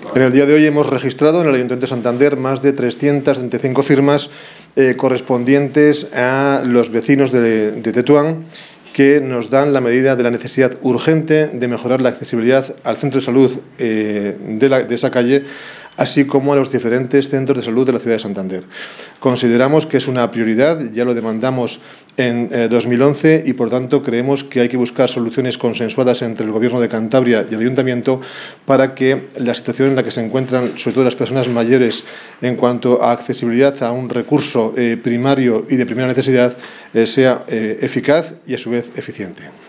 En el día de hoy hemos registrado en el Ayuntamiento de Santander más de 335 firmas correspondientes a los vecinos de Tetuán, que nos dan la medida de la necesidad urgente de mejorar la accesibilidad al centro de salud de esa calle, así como a los diferentes centros de salud de la ciudad de Santander. Consideramos que es una prioridad, ya lo demandamos en 2011 y, por tanto, creemos que hay que buscar soluciones consensuadas entre el Gobierno de Cantabria y el Ayuntamiento para que la situación en la que se encuentran, sobre todo las personas mayores, en cuanto a accesibilidad a un recurso primario y de primera necesidad, sea eficaz y, a su vez, eficiente.